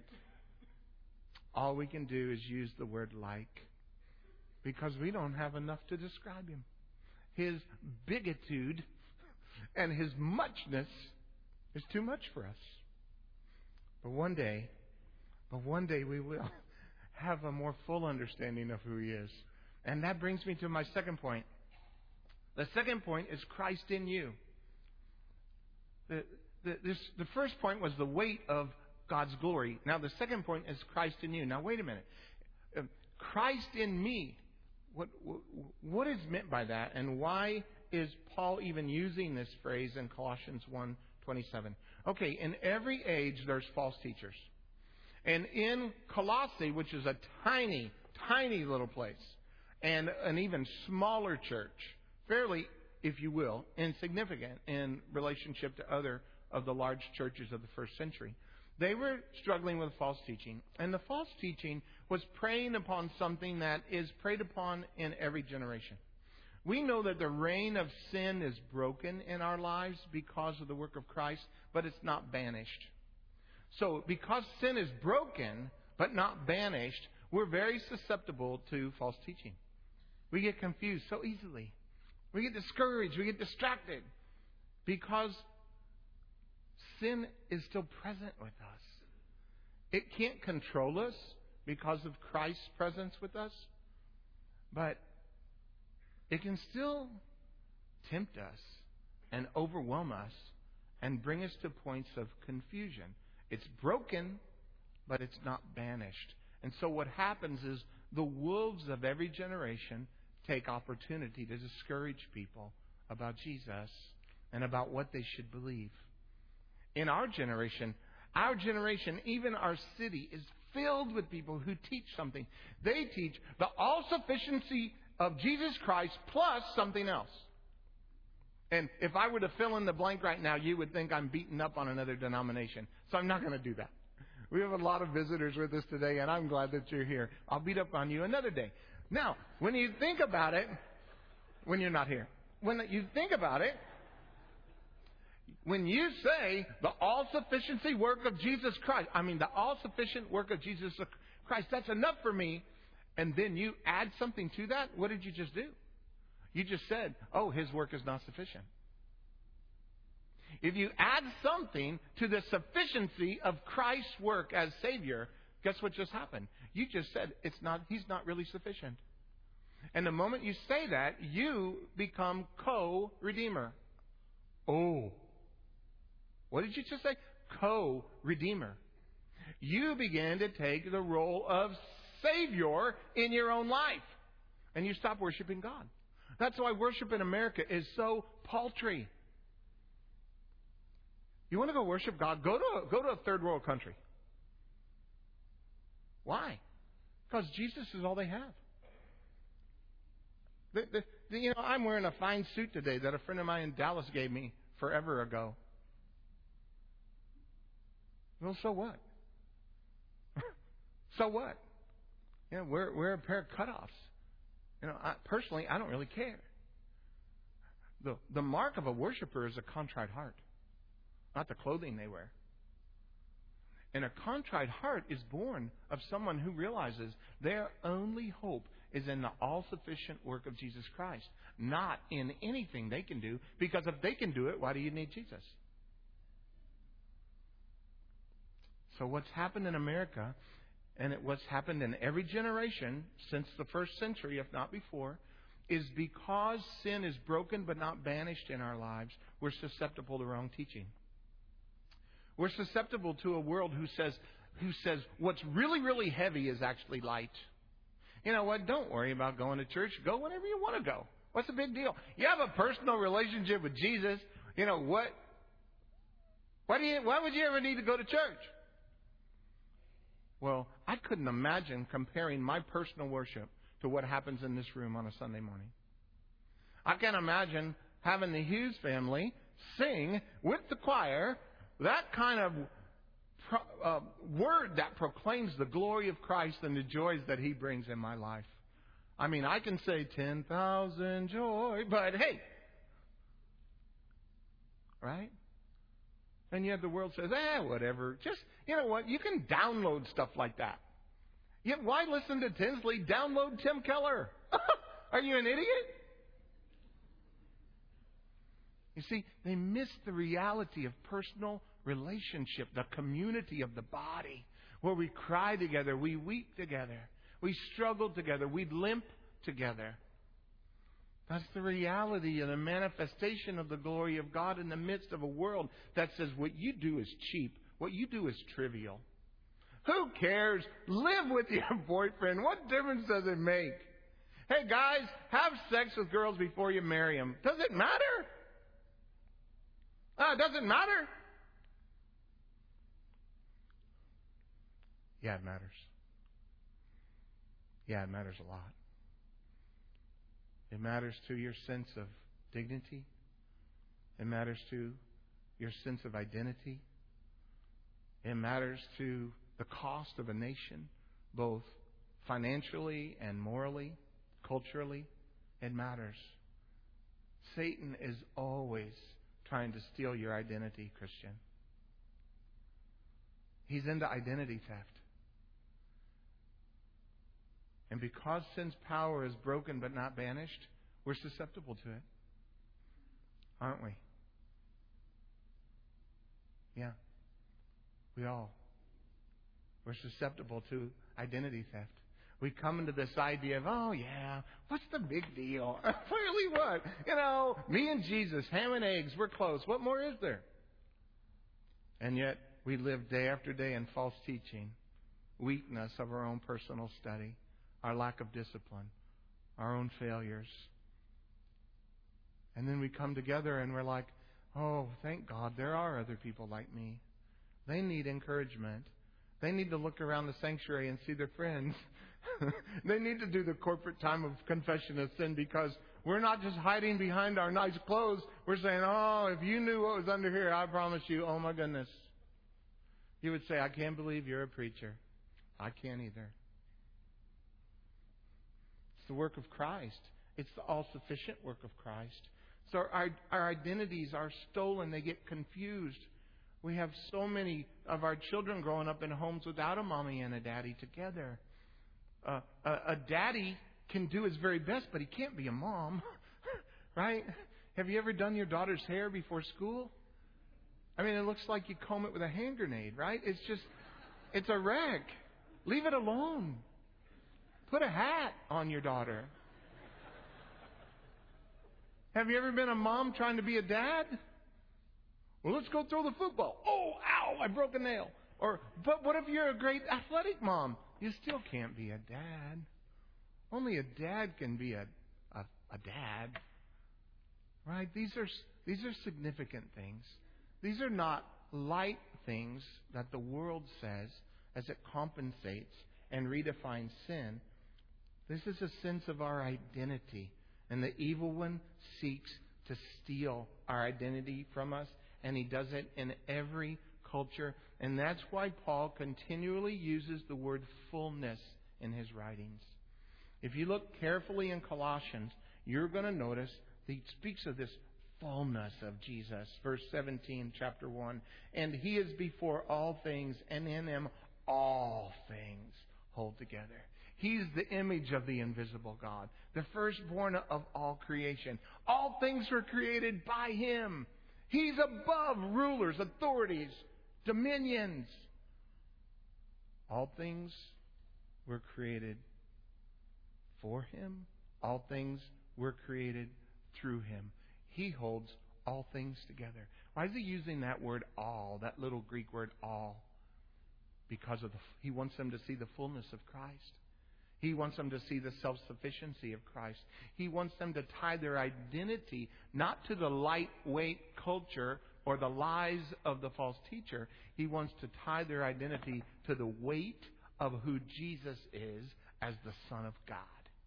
all we can do is use the word like, because we don't have enough to describe Him. His bigitude and His muchness is too much for us. But one day, but one day we will have a more full understanding of who He is. And that brings me to my second point. The second point is Christ in you. The, the, this, the first point was the weight of God's glory. Now the second point is Christ in you. Now wait a minute. Uh, Christ in me. What, what, what is meant by that? And why is Paul even using this phrase in Colossians one twenty-seven? Okay, in every age there's false teachers. And in Colossae, which is a tiny, tiny little place, and an even smaller church, fairly, if you will, insignificant in relationship to other of the large churches of the first century. They were struggling with false teaching. And the false teaching was preying upon something that is preyed upon in every generation. We know that the reign of sin is broken in our lives because of the work of Christ, but it's not banished. So because sin is broken but not banished, we're very susceptible to false teaching. We get confused so easily. We get discouraged. We get distracted because sin is still present with us. It can't control us because of Christ's presence with us, but it can still tempt us and overwhelm us and bring us to points of confusion. It's broken, but it's not banished. And so what happens is the wolves of every generation take opportunity to discourage people about Jesus and about what they should believe. In our generation, our generation, even our city, is filled with people who teach something. They teach the all-sufficiency of Jesus Christ plus something else. And if I were to fill in the blank right now, you would think I'm beating up on another denomination. So I'm not going to do that. We have a lot of visitors with us today, and I'm glad that you're here. I'll beat up on you another day. Now, when you think about it, when you're not here, when you think about it, when you say the all-sufficiency work of Jesus Christ, I mean the all-sufficient work of Jesus Christ, that's enough for me, and then you add something to that, what did you just do? You just said, oh, His work is not sufficient. If you add something to the sufficiency of Christ's work as Savior, guess what just happened? You just said it's not. He's not really sufficient. And the moment you say that, you become co-redeemer. Oh. What did you just say? Co-redeemer. You begin to take the role of Savior in your own life. And you stop worshiping God. That's why worship in America is so paltry. You want to go worship God? Go to a, go to a third world country. Why? Because Jesus is all they have. The, the, the, you know, I'm wearing a fine suit today that a friend of mine in Dallas gave me forever ago. Well, so what? So what? You know, wear, wear a pair of cutoffs. You know, I, personally, I don't really care. The, the mark of a worshiper is a contrite heart, not the clothing they wear. And a contrite heart is born of someone who realizes their only hope is in the all-sufficient work of Jesus Christ, not in anything they can do, because if they can do it, why do you need Jesus? So what's happened in America, and it, what's happened in every generation since the first century, if not before, is because sin is broken but not banished in our lives, we're susceptible to wrong teaching. We're susceptible to a world who says, who says what's really, really heavy is actually light. You know what? Don't worry about going to church. Go whenever you want to go. What's the big deal? You have a personal relationship with Jesus. You know what? Why do you? Why would you ever need to go to church? Well, I couldn't imagine comparing my personal worship to what happens in this room on a Sunday morning. I can't imagine having the Hughes family sing with the choir that kind of pro, uh, word that proclaims the glory of Christ and the joys that He brings in my life. I mean, I can say ten thousand joy, but hey, right? And yet the world says, eh, whatever. Just, you know what? You can download stuff like that. Yet why listen to Tinsley? Download Tim Keller. Are you an idiot? You see, they miss the reality of personal relationship, the community of the body, where we cry together, we weep together, we struggle together, we limp together. That's the reality and the manifestation of the glory of God in the midst of a world that says what you do is cheap, what you do is trivial. Who cares? Live with your boyfriend. What difference does it make? Hey guys, have sex with girls before you marry them. Does it matter? Ah, it doesn't matter. Yeah, it matters. Yeah, it matters a lot. It matters to your sense of dignity. It matters to your sense of identity. It matters to the cost of a nation, both financially and morally, culturally. It matters. Satan is always trying to steal your identity, Christian. He's into identity theft. And because sin's power is broken but not banished, we're susceptible to it. Aren't we? Yeah. We all. We're susceptible to identity theft. We come into this idea of, oh yeah, what's the big deal? Really what? You know, me and Jesus, ham and eggs, we're close. What more is there? And yet, we live day after day in false teaching, weakness of our own personal study, our lack of discipline, our own failures. And then we come together and we're like, oh, thank God there are other people like me. They need encouragement. They need to look around the sanctuary and see their friends. They need to do the corporate time of confession of sin, because we're not just hiding behind our nice clothes. We're saying, oh, if you knew what was under here, I promise you, oh my goodness. You would say, I can't believe you're a preacher. I can't either. It's the work of Christ. It's the all-sufficient work of Christ. So our, our identities are stolen. They get confused. We have so many of our children growing up in homes without a mommy and a daddy together. Uh, a, a daddy can do his very best, but he can't be a mom. Right? Have you ever done your daughter's hair before school? I mean, it looks like you comb it with a hand grenade, right? It's just, it's a wreck. Leave it alone. Put a hat on your daughter. Have you ever been a mom trying to be a dad? Well, let's go throw the football. Oh, ow, I broke a nail. Or, but what if you're a great athletic mom? You still can't be a dad. Only a dad can be a, a, a dad. Right? These are, these are significant things. These are not light things that the world says as it compensates and redefines sin. This is a sense of our identity. And the evil one seeks to steal our identity from us. And he does it in every culture. And that's why Paul continually uses the word fullness in his writings. If you look carefully in Colossians, you're going to notice that he speaks of this fullness of Jesus. Verse seventeen, chapter one. And he is before all things, and in him all things hold together. He's the image of the invisible God, the firstborn of all creation. All things were created by him. He's above rulers, authorities, dominions. All things were created for him. All things were created through him. He holds all things together. Why is he using that word all, that little Greek word all? Because of the, he wants them to see the fullness of Christ. He wants them to see the self-sufficiency of Christ. He wants them to tie their identity not to the lightweight culture or the lies of the false teacher. He wants to tie their identity to the weight of who Jesus is as the Son of God.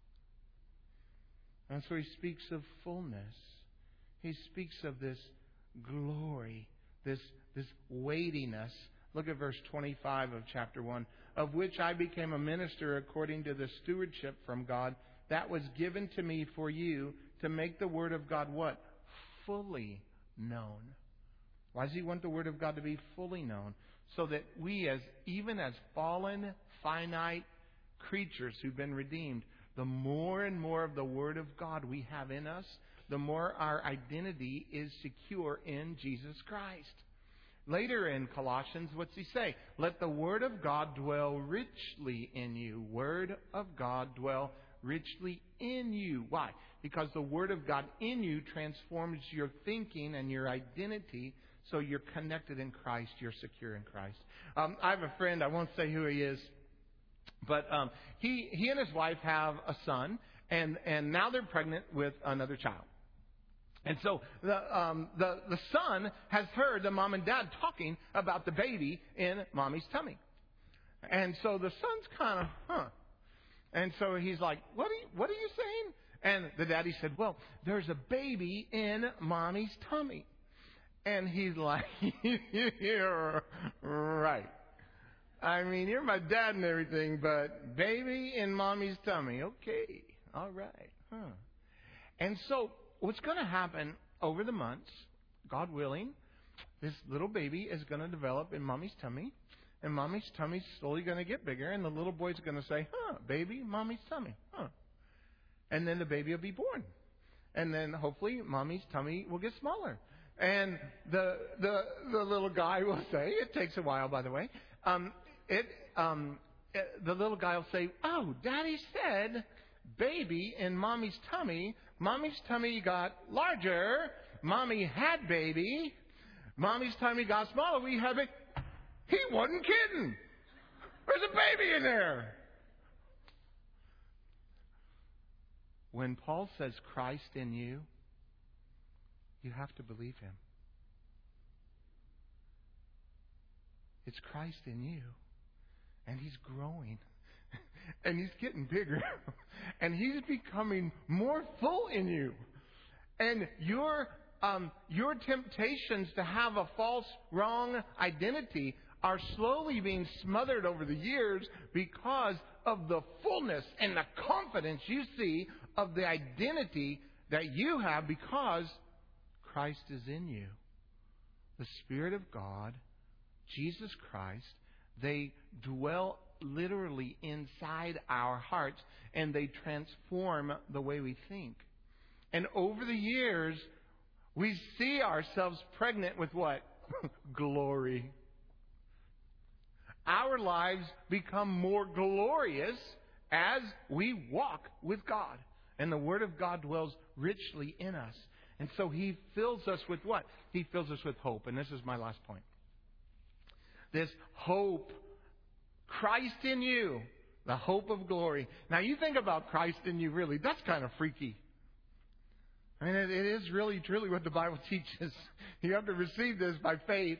And so he speaks of fullness. He speaks of this glory, this, this weightiness. Look at verse twenty-five of chapter one. Of which I became a minister according to the stewardship from God that was given to me for you, to make the word of God what? Fully known. Why does he want the word of God to be fully known? So that we, as even as fallen, finite creatures who've been redeemed, the more and more of the word of God we have in us, the more our identity is secure in Jesus Christ. Later in Colossians, what's he say? Let the word of God dwell richly in you. Word of God dwell richly in you. Why? Because the word of God in you transforms your thinking and your identity, so you're connected in Christ, you're secure in Christ. Um, I have a friend, I won't say who he is, but um, he he and his wife have a son, and, and now they're pregnant with another child. And so the, um, the the son has heard the mom and dad talking about the baby in mommy's tummy. And so the son's kind of, huh. And so he's like, what are you, what are you saying? And the daddy said, well, there's a baby in mommy's tummy. And he's like, you're right. I mean, you're my dad and everything, but baby in mommy's tummy. Okay. All right. Huh. And so what's going to happen over the months, God willing, this little baby is going to develop in mommy's tummy. And Mommy's tummy's slowly going to get bigger, and the little boy's going to say, huh, baby, Mommy's tummy, huh. And then the baby will be born. And then hopefully Mommy's tummy will get smaller. And the the the little guy will say, it takes a while, by the way, um, it um, it, the little guy will say, oh, Daddy said baby in Mommy's tummy. Mommy's tummy got larger. Mommy had baby. Mommy's tummy got smaller. We have it. He wasn't kidding. There's a baby in there. When Paul says Christ in you, you have to believe him. It's Christ in you. And he's growing. And he's getting bigger. And he's becoming more full in you. And your um, your temptations to have a false, wrong identity are slowly being smothered over the years because of the fullness and the confidence you see of the identity that you have because Christ is in you. The Spirit of God, Jesus Christ, they dwell literally inside our hearts and they transform the way we think. And over the years, we see ourselves pregnant with what? Glory. Our lives become more glorious as we walk with God. And the Word of God dwells richly in us. And so He fills us with what? He fills us with hope. And this is my last point. This hope, Christ in you, the hope of glory. Now you think about Christ in you, really, that's kind of freaky. I mean, it, it is really, truly what the Bible teaches. You have to receive this by faith.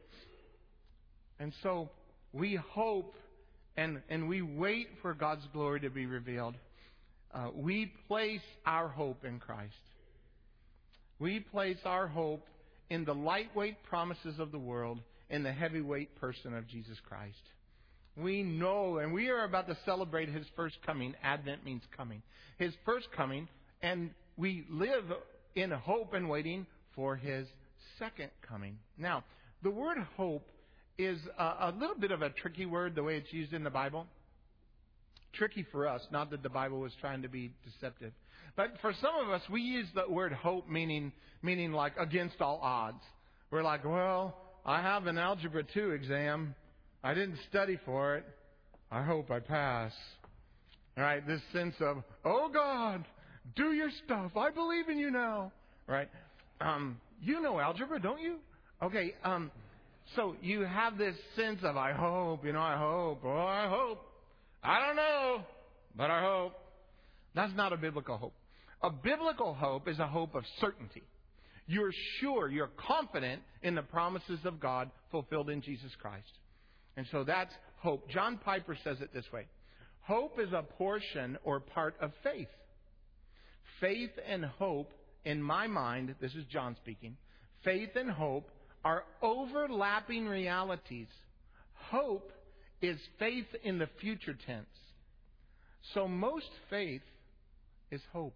And so we hope and, and we wait for God's glory to be revealed. Uh, we place our hope in Christ. We place our hope in the lightweight promises of the world, in the heavyweight person of Jesus Christ. We know, and we are about to celebrate His first coming. Advent means coming. His first coming, and we live in hope and waiting for His second coming. Now, the word hope is a, a little bit of a tricky word, the way it's used in the Bible. Tricky for us, not that the Bible was trying to be deceptive. But for some of us, we use the word hope meaning meaning like against all odds. We're like, well, I have an Algebra two exam. I didn't study for it. I hope I pass. All right, this sense of, oh God, do your stuff. I believe in you now. Right? Um, you know algebra, don't you? Okay, um, so you have this sense of, I hope, you know, I hope, oh, I hope. I don't know, but I hope. That's not a biblical hope. A biblical hope is a hope of certainty. You're sure, you're confident in the promises of God fulfilled in Jesus Christ. And so that's hope. John Piper says it this way. Hope is a portion or part of faith. Faith and hope, in my mind, this is John speaking, faith and hope are overlapping realities. Hope is faith in the future tense. So most faith is hope.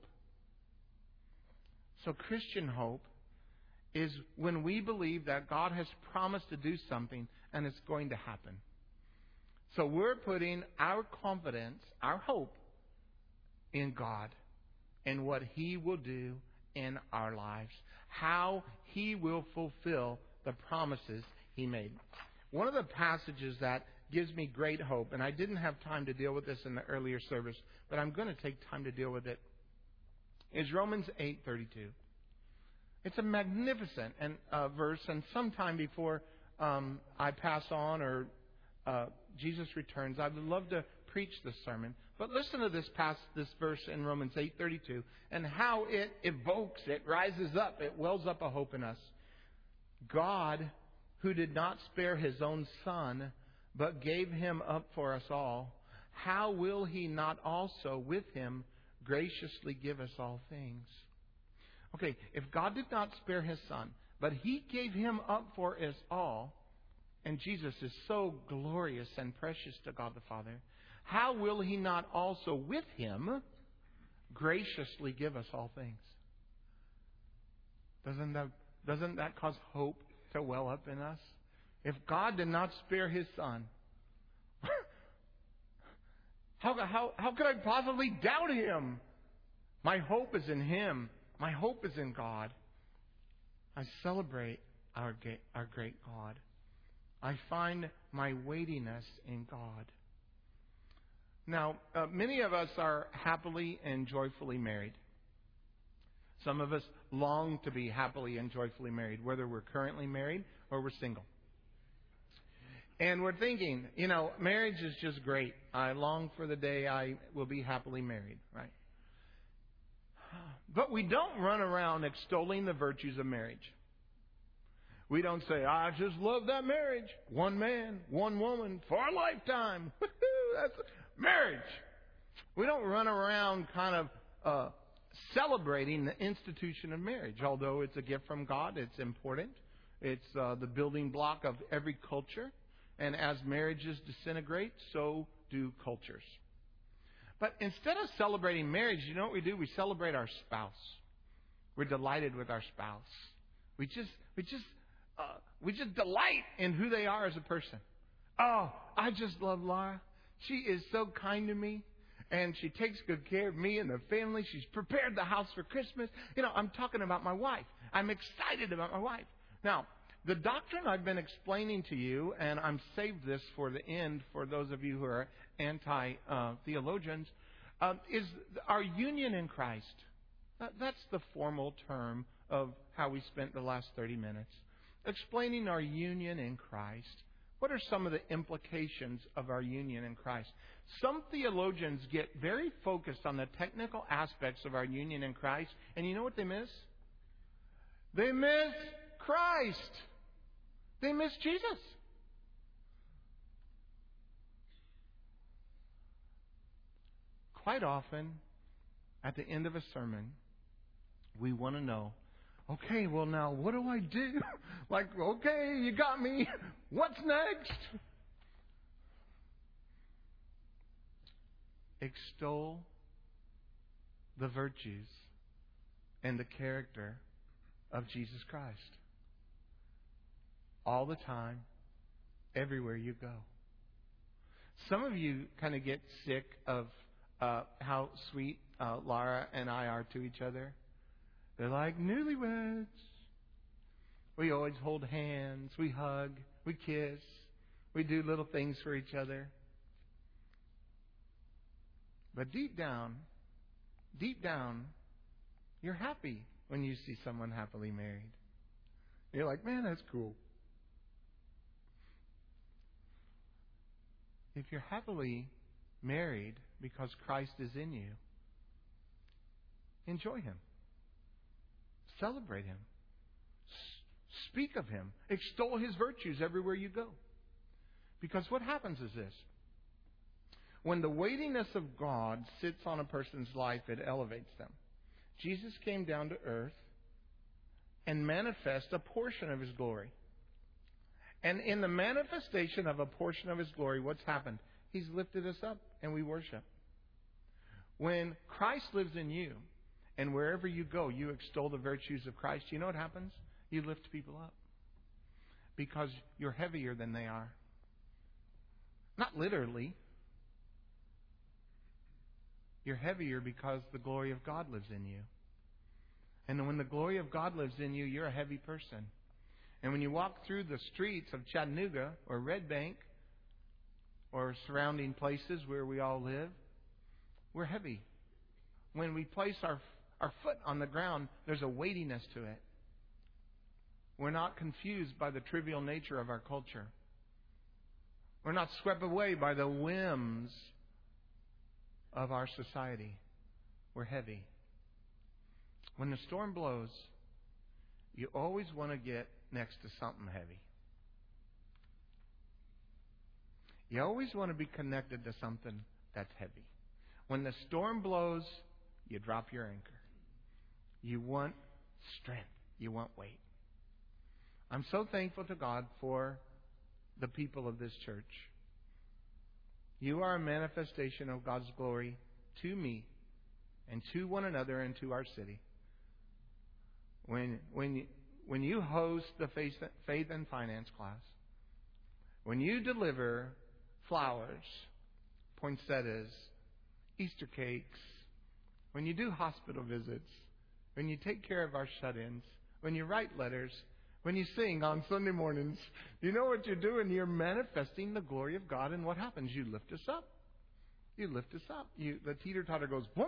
So Christian hope is when we believe that God has promised to do something and it's going to happen. So we're putting our confidence, our hope in God and what He will do in our lives. How He will fulfill the promises He made. One of the passages that gives me great hope, and I didn't have time to deal with this in the earlier service, but I'm going to take time to deal with it, is Romans eight thirty-two. It's a magnificent and, uh, verse, and sometime before um, I pass on or uh, Jesus returns, I would love to preach this sermon. But listen to this past this verse in Romans eight thirty-two and how it evokes, it rises up, it wells up a hope in us. God, who did not spare His own Son, but gave Him up for us all, how will He not also with Him graciously give us all things? Okay, if God did not spare His Son, but He gave Him up for us all, and Jesus is so glorious and precious to God the Father, how will He not also with Him graciously give us all things? Doesn't that, doesn't that cause hope to well up in us? If God did not spare His Son, how, how, how could I possibly doubt Him? My hope is in Him. My hope is in God. I celebrate our, our great God. I find my weightiness in God. Now, uh, many of us are happily and joyfully married. Some of us long to be happily and joyfully married, whether we're currently married or we're single. And we're thinking, you know, marriage is just great. I long for the day I will be happily married, right? But we don't run around extolling the virtues of marriage. We don't say, I just love that marriage. One man, one woman, for a lifetime. That's marriage. We don't run around kind of uh, celebrating the institution of marriage. Although it's a gift from God, it's important. It's uh, the building block of every culture. And as marriages disintegrate, so do cultures. But instead of celebrating marriage, you know what we do? We celebrate our spouse. We're delighted with our spouse. We just, we just, uh, we just delight in who they are as a person. Oh, I just love Laura. She is so kind to me, and she takes good care of me and the family. She's prepared the house for Christmas. You know, I'm talking about my wife. I'm excited about my wife. Now, the doctrine I've been explaining to you, and I'm saved this for the end for those of you who are anti-theologians, uh, um, is our union in Christ. Uh, that's the formal term of how we spent the last thirty minutes. Explaining our union in Christ. What are some of the implications of our union in Christ? Some theologians get very focused on the technical aspects of our union in Christ, and you know what they miss? They miss Christ. They miss Jesus. Quite often, at the end of a sermon, we want to know, okay, well now, what do I do? Like, okay, you got me. What's next? Extol the virtues and the character of Jesus Christ. All the time, everywhere you go. Some of you kind of get sick of uh, how sweet uh, Laura and I are to each other. They're like newlyweds. We always hold hands, we hug, we kiss, we do little things for each other. But deep down, deep down, you're happy when you see someone happily married. You're like, man, that's cool. If you're happily married because Christ is in you, enjoy Him. Celebrate Him. S- speak of Him. Extol His virtues everywhere you go. Because what happens is this. When the weightiness of God sits on a person's life, it elevates them. Jesus came down to earth and manifest a portion of His glory. And in the manifestation of a portion of His glory, what's happened? He's lifted us up and we worship. When Christ lives in you, and wherever you go, you extol the virtues of Christ, you know what happens? You lift people up. Because you're heavier than they are. Not literally. You're heavier because the glory of God lives in you. And when the glory of God lives in you, you're a heavy person. And when you walk through the streets of Chattanooga or Red Bank or surrounding places where we all live, we're heavy. When we place our our foot on the ground, there's a weightiness to it. We're not confused by the trivial nature of our culture. We're not swept away by the whims of our society. We're heavy. When the storm blows, you always want to get next to something heavy. You always want to be connected to something that's heavy. When the storm blows, you drop your anchor. You want strength. You want weight. I'm so thankful to God for the people of this church. You are a manifestation of God's glory to me and to one another and to our city. When when you, when you host the faith, faith and finance class, When you deliver flowers, poinsettias, Easter cakes, when you do hospital visits, when you take care of our shut-ins, when you write letters, when you sing on Sunday mornings, you know what you're doing? You're manifesting the glory of God. And what happens? You lift us up. You lift us up. You, the teeter-totter goes, boom.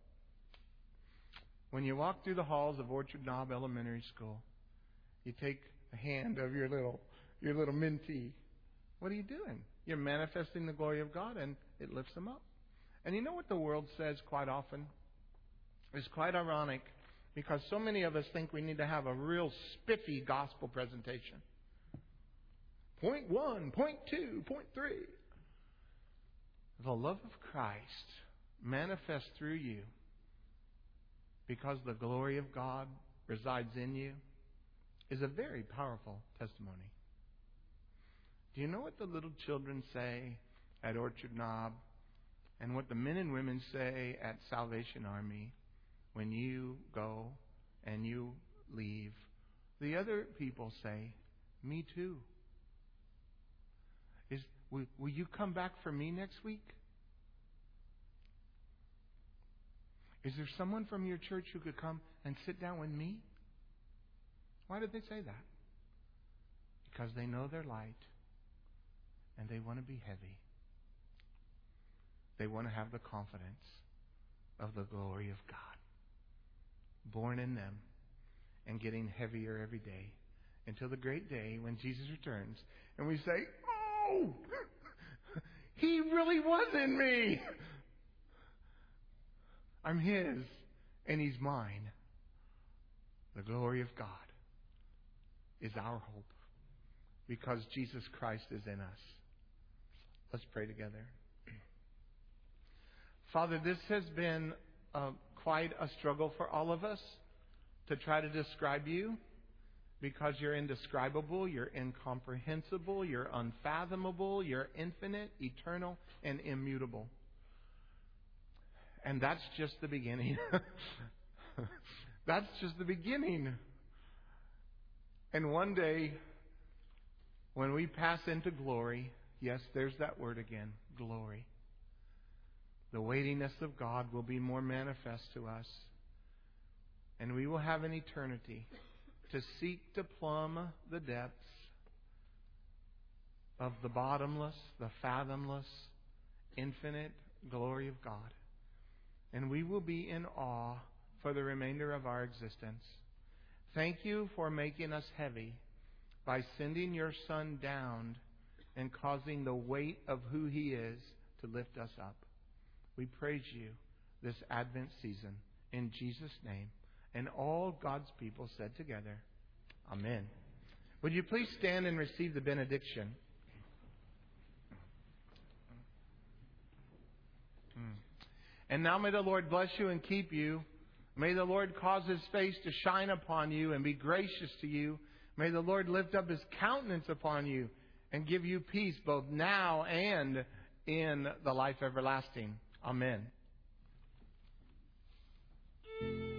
When you walk through the halls of Orchard Knob Elementary School, you take the hand of your little, your little mentee. What are you doing? You're manifesting the glory of God, and it lifts them up. And you know what the world says quite often? It's quite ironic, because so many of us think we need to have a real spiffy gospel presentation. Point one, point two, point three. The love of Christ manifests through you because the glory of God resides in you is a very powerful testimony. Do you know what the little children say at Orchard Knob and what the men and women say at Salvation Army when you go and you leave? The other people say, me too. Is will, will you come back for me next week? Is there someone from your church who could come and sit down with me? Why did they say that? Because they know they're light and they want to be heavy. They want to have the confidence of the glory of God born in them and getting heavier every day until the great day when Jesus returns and we say, oh, He really was in me. I'm His and He's mine. The glory of God is our hope because Jesus Christ is in us. Let's pray together. Father, this has been uh, quite a struggle for all of us to try to describe you because you're indescribable, you're incomprehensible, you're unfathomable, you're infinite, eternal, and immutable. And that's just the beginning. That's just the beginning. And one day, when we pass into glory, yes, there's that word again, glory. The weightiness of God will be more manifest to us. And we will have an eternity to seek to plumb the depths of the bottomless, the fathomless, infinite glory of God. And we will be in awe for the remainder of our existence. Thank you for making us heavy by sending your Son down and causing the weight of who He is to lift us up. We praise you this Advent season in Jesus' name. And all God's people said together, Amen. Would you please stand and receive the benediction? And now may the Lord bless you and keep you. May the Lord cause His face to shine upon you and be gracious to you. May the Lord lift up His countenance upon you and give you peace both now and in the life everlasting. Amen.